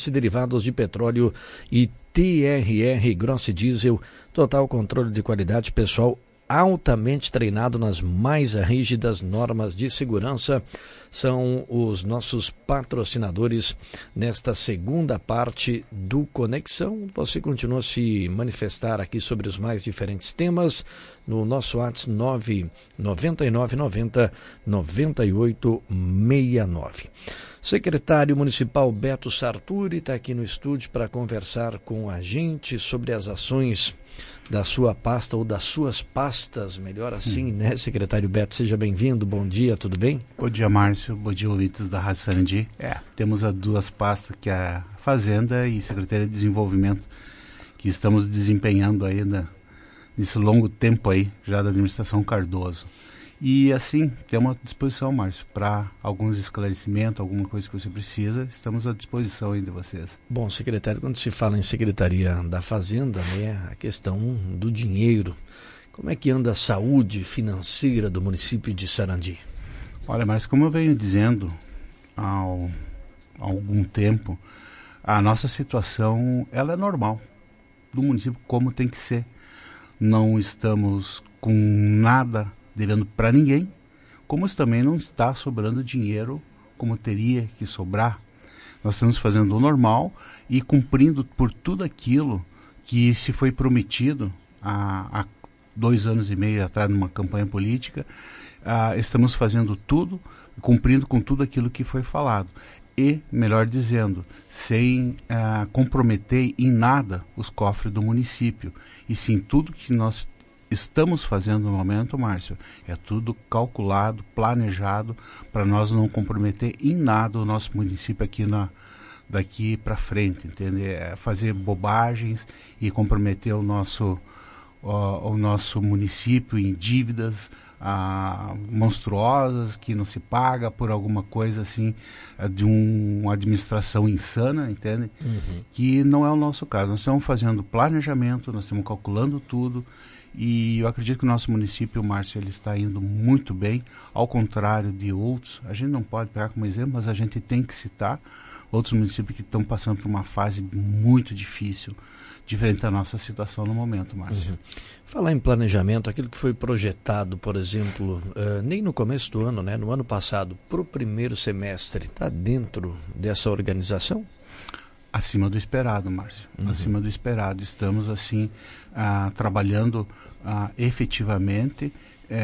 derivados de petróleo e TRR Grossi Diesel, total controle de qualidade, pessoal altamente treinado nas mais rígidas normas de segurança, são os nossos patrocinadores nesta segunda parte do Conexão. Você continua a se manifestar aqui sobre os mais diferentes temas no nosso WhatsApp 999909869. Secretário Municipal Beto Sarturi está aqui no estúdio para conversar com a gente sobre as ações da sua pasta ou das suas pastas, melhor assim, né, secretário Beto? Seja bem-vindo, bom dia, tudo bem? Bom dia, Márcio, bom dia, ouvintes da Rádio Sarandi. Temos as duas pastas, que é a Fazenda e Secretaria de Desenvolvimento, que estamos desempenhando ainda nesse longo tempo aí, já da administração Cardoso. E assim, temos à disposição, Márcio, para alguns esclarecimentos, alguma coisa que você precisa, estamos à disposição aí de vocês. Bom, secretário, quando se fala em Secretaria da Fazenda, né, a questão do dinheiro, como é que anda a saúde financeira do município de Sarandi? Olha, Márcio, como eu venho dizendo há algum tempo, a nossa situação, ela é normal, do município como tem que ser. Não estamos com nada devendo para ninguém, como também não está sobrando dinheiro como teria que sobrar. Nós estamos fazendo o normal e cumprindo por tudo aquilo que se foi prometido há 2 anos e meio atrás numa campanha política. Estamos fazendo tudo, cumprindo com tudo aquilo que foi falado. E, melhor dizendo, sem comprometer em nada os cofres do município. E sim, tudo que nós estamos fazendo no momento, Márcio, é tudo calculado, planejado, para nós não comprometer em nada o nosso município aqui daqui para frente, entende? Fazer bobagens e comprometer o nosso município em dívidas monstruosas que não se paga por alguma coisa assim, de uma administração insana, entende? Que não é o nosso caso. Nós estamos fazendo planejamento, nós estamos calculando tudo. E eu acredito que o nosso município, Márcio, ele está indo muito bem, ao contrário de outros. A gente não pode pegar como exemplo, mas a gente tem que citar outros municípios que estão passando por uma fase muito difícil, diferente da nossa situação no momento, Márcio. Falar em planejamento, aquilo que foi projetado, por exemplo, nem no começo do ano, né, no ano passado, para o primeiro semestre, está dentro dessa organização? Acima do esperado, Márcio. Acima do esperado. Estamos, assim, trabalhando efetivamente,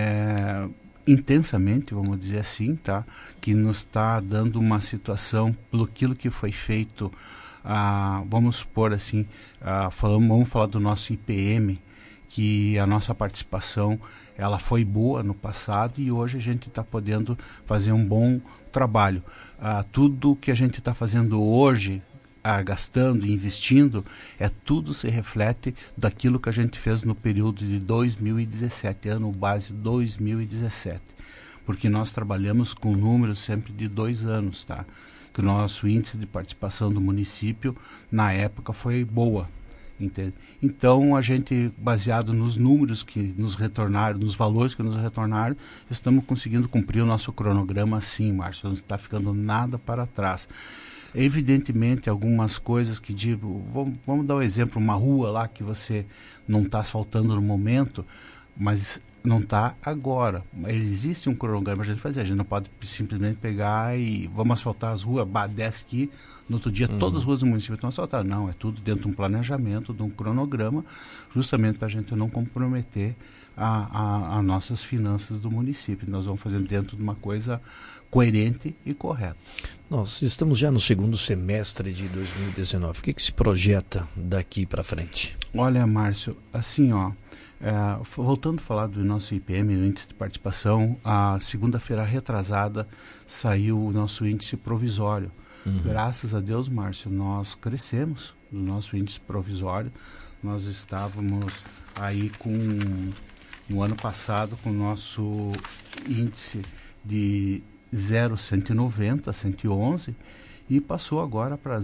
intensamente, vamos dizer assim, tá? Que nos está dando uma situação, pelo aquilo que foi feito, vamos supor assim, vamos falar do nosso IPM, que a nossa participação, ela foi boa no passado e hoje a gente está podendo fazer um bom trabalho. Tudo que a gente está fazendo hoje, gastando e investindo, tudo se reflete daquilo que a gente fez no período de 2017, ano base 2017, porque nós trabalhamos com números sempre de 2 anos, tá? Que o nosso índice de participação do município na época foi boa, entende? Então a gente, baseado nos números que nos retornaram, nos valores que nos retornaram, estamos conseguindo cumprir o nosso cronograma sim, Márcio, não está ficando nada para trás. Evidentemente, algumas coisas que digo, vamos dar um exemplo, uma rua lá que você não está asfaltando no momento, mas não está agora. Existe um cronograma para a gente fazer, a gente não pode simplesmente pegar e vamos asfaltar as ruas, desce aqui, no outro dia todas as ruas do município estão asfaltadas. Não, é tudo dentro de um planejamento, de um cronograma, justamente para a gente não comprometer as nossas finanças do município. Nós vamos fazer dentro de uma coisa coerente e correta. Nós estamos já no segundo semestre de 2019. O que se projeta daqui para frente? Olha, Márcio, assim, voltando a falar do nosso IPM, o índice de participação, a segunda-feira retrasada saiu o nosso índice provisório. Graças a Deus, Márcio, nós crescemos no nosso índice provisório. Nós estávamos aí no ano passado com o nosso índice de 0,190, 111, e passou agora para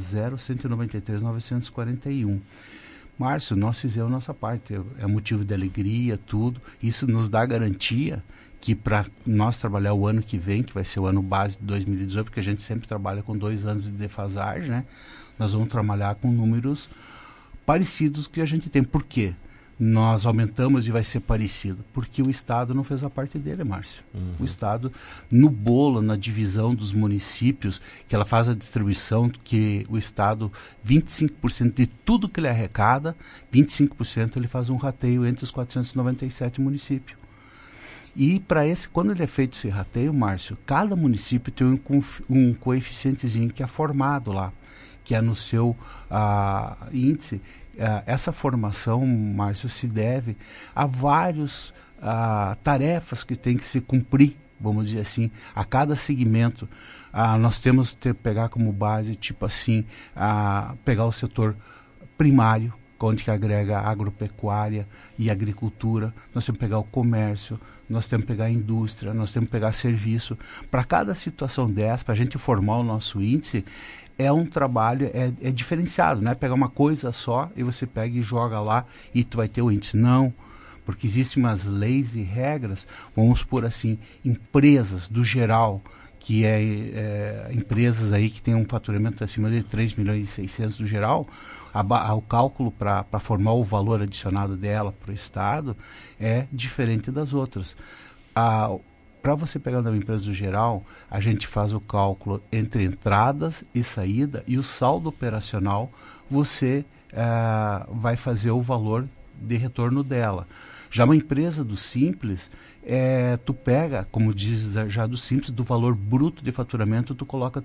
0,193,941. Márcio, nós fizemos a nossa parte, é motivo de alegria, tudo. Isso nos dá garantia que para nós trabalhar o ano que vem, que vai ser o ano base de 2018, porque a gente sempre trabalha com 2 anos de defasagem, né? nós vamos trabalhar com números parecidos que a gente tem. Por quê? Nós aumentamos e vai ser parecido. Porque o Estado não fez a parte dele, Márcio. O Estado, no bolo, na divisão dos municípios, que ela faz a distribuição, que o Estado, 25% de tudo que ele arrecada, 25% ele faz um rateio entre os 497 municípios. E para esse, quando ele é feito esse rateio, Márcio, cada município tem um coeficientezinho que é formado lá, que é no seu índice. Essa formação, Márcio, se deve a várias tarefas que tem que se cumprir, vamos dizer assim, a cada segmento. Nós temos que pegar como base, tipo assim, pegar o setor primário, onde que agrega agropecuária e agricultura, nós temos que pegar o comércio, nós temos que pegar a indústria, nós temos que pegar serviço. Para cada situação dessa, para a gente formar o nosso índice, é um trabalho, é diferenciado, não é pegar uma coisa só e você pega e joga lá e tu vai ter o índice. Não, porque existem umas leis e regras, vamos por assim, empresas do geral, que empresas aí que tem um faturamento acima de 3 milhões e 600 do geral, o cálculo para formar o valor adicionado dela para o Estado é diferente das outras. Para você pegar uma empresa do geral, a gente faz o cálculo entre entradas e saída e o saldo operacional, você vai fazer o valor de retorno dela. Já uma empresa do Simples, tu pega, como diz já do Simples, do valor bruto de faturamento, tu coloca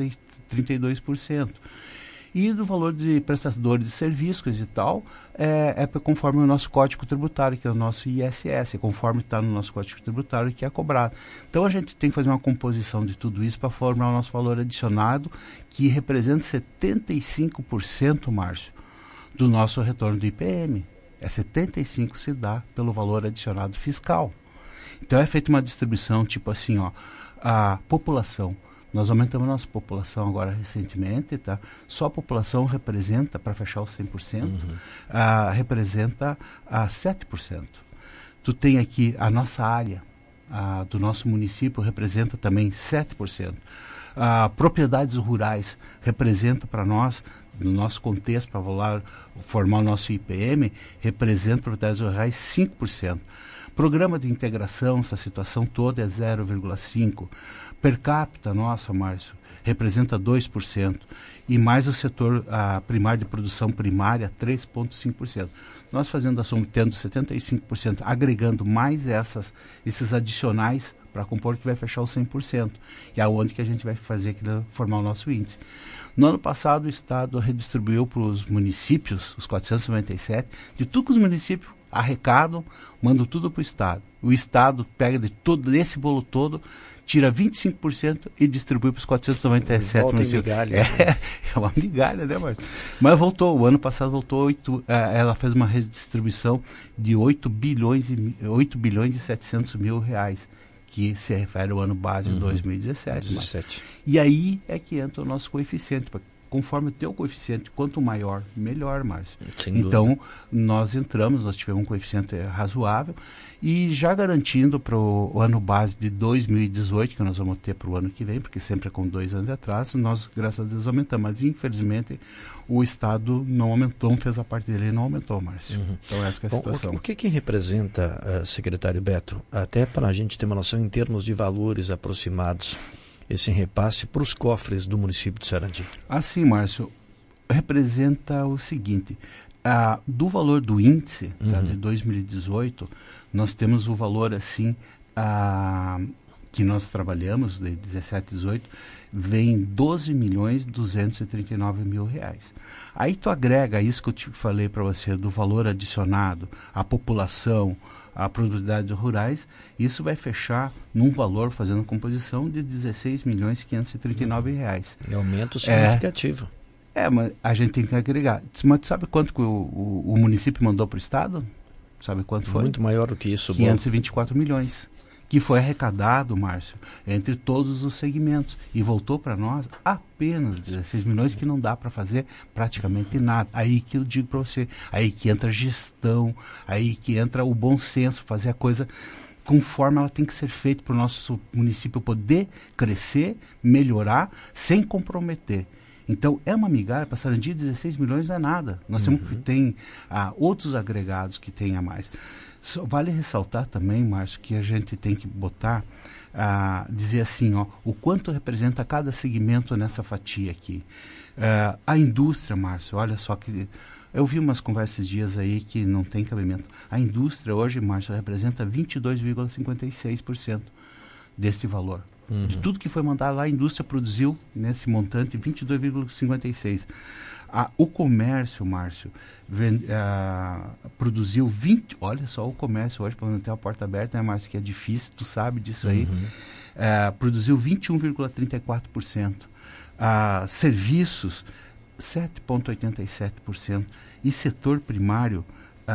32%. E do valor de prestadores de serviços e tal, é conforme o nosso código tributário, que é o nosso ISS, conforme está no nosso código tributário que é cobrado. Então a gente tem que fazer uma composição de tudo isso para formar o nosso valor adicionado, que representa 75%, Márcio, do nosso retorno do IPM. 75% se dá pelo valor adicionado fiscal. Então é feita uma distribuição tipo assim, a população. Nós aumentamos a nossa população agora recentemente, tá? Só a população representa, para fechar os 100%, representa 7%. Tu tem aqui a nossa área do nosso município, representa também 7%. Propriedades rurais representa para nós, no nosso contexto, para formar o nosso IPM, representa propriedades rurais 5%. Programa de integração, essa situação toda é 0,5%. Per capita, nossa, Márcio, representa 2%. E mais o setor primário de produção primária, 3,5%. Nós fazendo a soma, tendo 75%, agregando mais esses adicionais para compor, que vai fechar os 100%. E é onde que a gente vai fazer formar o nosso índice. No ano passado, o Estado redistribuiu para os municípios, os 497, de tudo que os municípios arrecadam, mandam tudo para o Estado. O Estado pega desse bolo todo, tira 25% e distribui para os 497 municípios. Migalha, é uma migalha, né, Marcos? Mas voltou, o ano passado voltou, ela fez uma redistribuição de 8 bilhões e 700 mil reais, que se refere ao ano base de 2017. E aí é que entra o nosso coeficiente, conforme o teu coeficiente, quanto maior, melhor, Márcio. Então, nós tivemos um coeficiente razoável, e já garantindo para o ano base de 2018, que nós vamos ter para o ano que vem, porque sempre é com 2 anos atrás, nós, graças a Deus, aumentamos. Mas, infelizmente, o Estado não aumentou, não fez a parte dele e não aumentou, Márcio. Então, essa é a situação. O que representa, secretário Beto, até para a gente ter uma noção em termos de valores aproximados, esse repasse para os cofres do município de Sarandi? Assim, Márcio, representa o seguinte, do valor do índice de 2018, nós temos o valor assim, que nós trabalhamos, de 17 a 18, vem 12 milhões 239 mil reais. Aí tu agrega isso que eu te falei para você, do valor adicionado, a população, a propriedades rurais, isso vai fechar num valor, fazendo composição, de 16 milhões 539 reais. É aumento significativo. Mas a gente tem que agregar. Mas tu sabe quanto que o município mandou para o Estado? Sabe quanto foi? Muito maior do que isso. 524 milhões. Que foi arrecadado, Márcio, entre todos os segmentos. E voltou para nós apenas 16 milhões, que não dá para fazer praticamente nada. Aí que eu digo para você, aí que entra a gestão, aí que entra o bom senso, fazer a coisa conforme ela tem que ser feita para o nosso município poder crescer, melhorar, sem comprometer. Então, é uma migalha, para Sarandi 16 milhões não é nada. Nós temos que ter outros agregados que tenha mais. Vale ressaltar também, Márcio, que a gente tem que botar, dizer assim, o quanto representa cada segmento nessa fatia aqui. A indústria, Márcio, olha só que... Eu vi umas conversas esses dias aí que não tem cabimento. A indústria hoje, Márcio, representa 22,56% deste valor. De tudo que foi mandado lá, a indústria produziu nesse montante 22,56%. O comércio, Márcio, produziu 20... Olha só, o comércio hoje, para manter a porta aberta, né, Márcio, que é difícil, tu sabe disso aí. Produziu 21,34%. Serviços, 7,87%. E setor primário,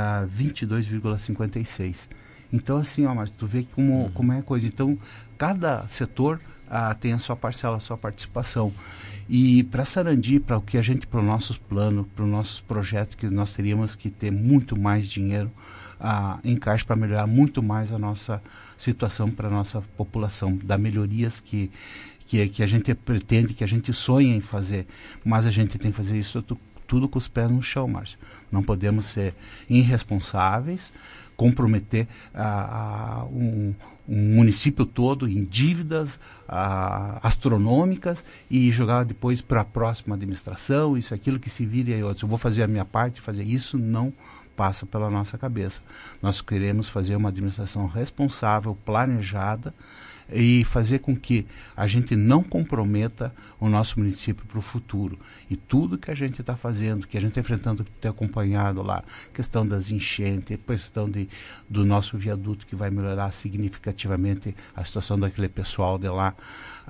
22,56%. Então, assim, Márcio, tu vê como é a coisa. Então, cada setor tem a sua parcela, a sua participação. E para Sarandi, para o nossos planos, para os nossos projetos, que nós teríamos que ter muito mais dinheiro em caixa para melhorar muito mais a nossa situação para a nossa população, dar melhorias que a gente pretende, que a gente sonha em fazer. Mas a gente tem que fazer isso tudo com os pés no chão, Márcio. Não podemos ser irresponsáveis, comprometer um município todo em dívidas astronômicas e jogar depois para a próxima administração, isso, aquilo, que se vire aí. Eu vou fazer a minha parte, fazer isso, não passa pela nossa cabeça. Nós queremos fazer uma administração responsável, planejada, e fazer com que a gente não comprometa o nosso município para o futuro. E tudo que a gente está fazendo, que a gente está enfrentando, que tem acompanhado lá, questão das enchentes, questão do nosso viaduto, que vai melhorar significativamente a situação daquele pessoal de lá,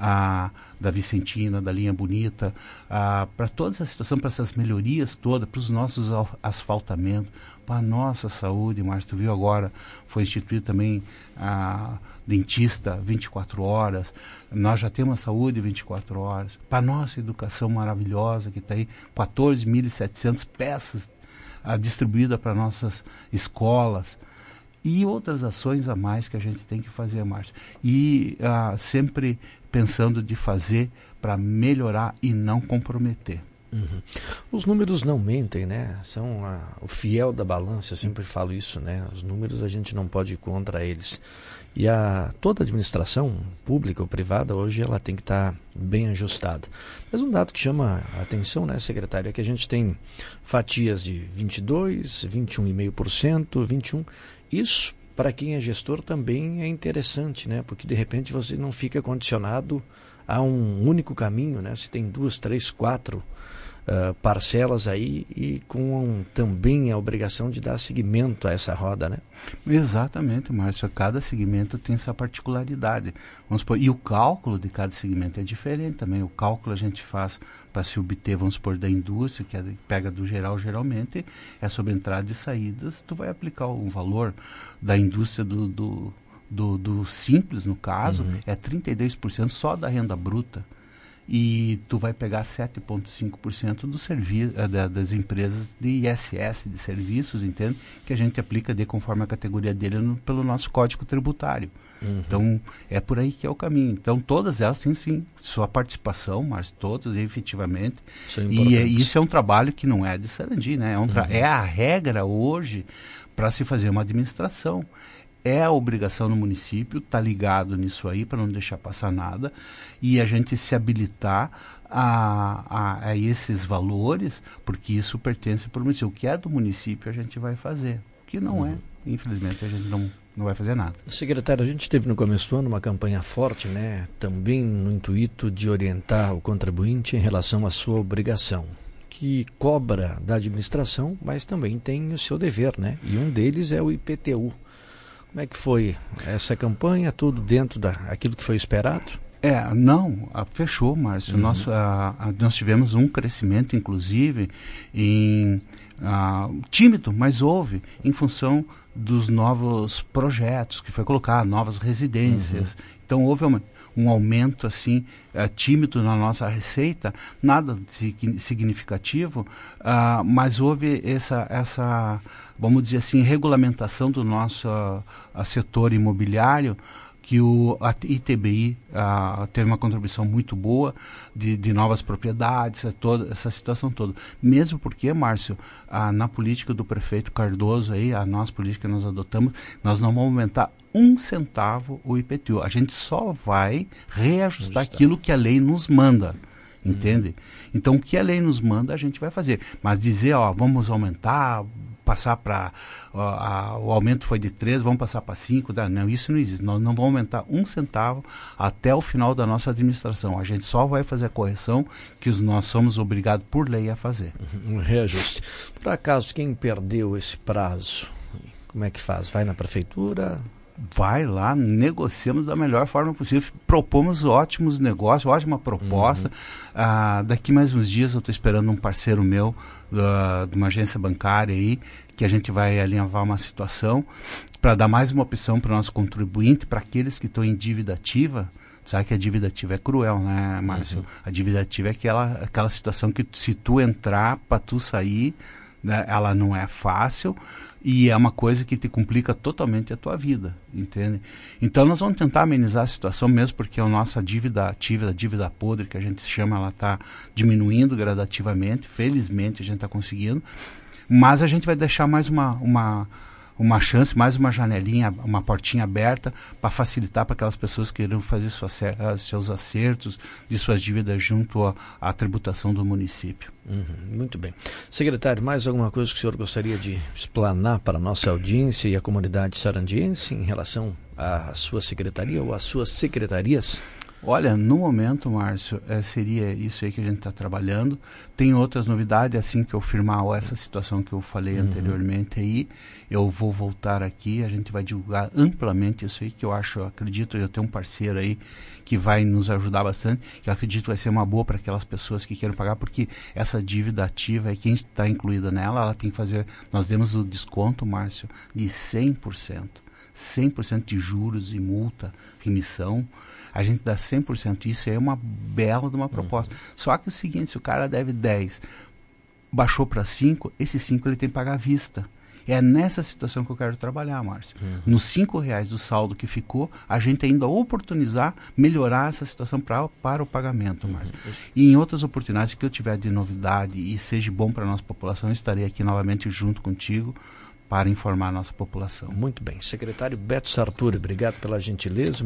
da Vicentina, da Linha Bonita, para toda essa situação, para essas melhorias todas, para os nossos asfaltamentos, para a nossa saúde, Márcio, tu viu agora, foi instituído também dentista 24 horas, nós já temos a saúde 24 horas, para a nossa educação maravilhosa, que está aí, 14.700 peças distribuídas para nossas escolas, e outras ações a mais que a gente tem que fazer, Márcio. E sempre pensando de fazer para melhorar e não comprometer. Os números não mentem, né? São o fiel da balança, eu sempre falo isso, né? Os números a gente não pode ir contra eles. E toda a administração, pública ou privada, hoje ela tem que estar bem ajustada. Mas um dado que chama a atenção, né, secretário, é que a gente tem fatias de 22%, 21,5%, 21%. Isso, para quem é gestor, também é interessante, né? Porque de repente você não fica condicionado a um único caminho, né? Você tem 2, 3, 4 parcelas aí e com também a obrigação de dar seguimento a essa roda, né? Exatamente, Márcio. Cada segmento tem sua particularidade. Vamos supor, e o cálculo de cada segmento é diferente também. O cálculo a gente faz para se obter, vamos supor, da indústria, que pega do geral, geralmente é sobre entradas e saídas. Tu vai aplicar o valor da indústria do simples, no caso, é 32% só da renda bruta. E tu vai pegar 7,5% das empresas de ISS, de serviços, entende? Que a gente aplica conforme a categoria dele pelo nosso código tributário. Então, é por aí que é o caminho. Então, todas elas têm, sim, sua participação, mas todas, efetivamente. Isso é um trabalho que não é de Sarandi, né? É a regra hoje para se fazer uma administração. É a obrigação do município estar ligado nisso aí, para não deixar passar nada, e a gente se habilitar a esses valores, porque isso pertence para o município. O que é do município a gente vai fazer. O que não é, infelizmente, a gente não vai fazer nada. Secretário, a gente teve no começo do ano uma campanha forte, né? Também no intuito de orientar o contribuinte em relação à sua obrigação, que cobra da administração, mas também tem o seu dever, né? E um deles é o IPTU. Como é que foi essa campanha? Tudo dentro daquilo que foi esperado? Fechou, Márcio. Nós tivemos um crescimento, inclusive, tímido, mas houve, em função dos novos projetos que foi colocar, novas residências. Então, houve um aumento, assim, tímido na nossa receita, nada significativo, mas houve essa, vamos dizer assim, regulamentação do nosso setor imobiliário, que a ITBI teve uma contribuição muito boa de novas propriedades, toda essa situação toda. Mesmo porque, Márcio, na política do prefeito Cardoso, aí, a nossa política que nós adotamos, nós não vamos aumentar 1 centavo o IPTU. A gente só vai reajustar aquilo que a lei nos manda. Entende? Então, o que a lei nos manda, a gente vai fazer. Mas dizer, vamos aumentar, passar para... o aumento foi de 3, vamos passar para 5, não, isso não existe. Nós não vamos aumentar 1 centavo até o final da nossa administração. A gente só vai fazer a correção que nós somos obrigados por lei a fazer. Um reajuste. Por acaso, quem perdeu esse prazo, como é que faz? Vai na prefeitura... Vai lá, negociamos da melhor forma possível, propomos ótimos negócios, ótima proposta. Daqui mais uns dias eu estou esperando um parceiro meu de uma agência bancária aí, que a gente vai alinhavar uma situação para dar mais uma opção para o nosso contribuinte, para aqueles que estão em dívida ativa. Sabe que a dívida ativa é cruel, né, Márcio? A dívida ativa é aquela situação que se tu entrar, para tu sair, né, ela não é fácil e é uma coisa que te complica totalmente a tua vida, entende? Então nós vamos tentar amenizar a situação, mesmo porque a nossa dívida ativa, a dívida podre que a gente chama, ela está diminuindo gradativamente, felizmente a gente está conseguindo, mas a gente vai deixar mais uma chance, mais uma janelinha, uma portinha aberta para facilitar para aquelas pessoas que queiram fazer seus acertos de suas dívidas junto à tributação do município. Muito bem. Secretário, mais alguma coisa que o senhor gostaria de explanar para a nossa audiência e a comunidade sarandiense em relação à sua secretaria ou às suas secretarias? Olha, no momento, Márcio, seria isso aí que a gente está trabalhando. Tem outras novidades, assim que eu firmar essa situação que eu falei anteriormente aí, eu vou voltar aqui, a gente vai divulgar amplamente isso aí, que eu acredito, eu tenho um parceiro aí que vai nos ajudar bastante, que eu acredito que vai ser uma boa para aquelas pessoas que queiram pagar, porque essa dívida ativa, quem está incluída nela, ela tem que fazer, nós demos o desconto, Márcio, de 100%. 100% de juros e multa, remissão, a gente dá 100%. Isso aí é uma bela de uma proposta. Só que é o seguinte, se o cara deve 10, baixou para 5, esses 5 ele tem que pagar à vista. É nessa situação que eu quero trabalhar, Márcio. Nos R$5 do saldo que ficou, a gente ainda oportunizar, melhorar essa situação para o pagamento, Márcio. E em outras oportunidades que eu tiver de novidade e seja bom para a nossa população, eu estarei aqui novamente junto contigo para informar a nossa população. Muito bem. Secretário Beto Sartori, obrigado pela gentileza.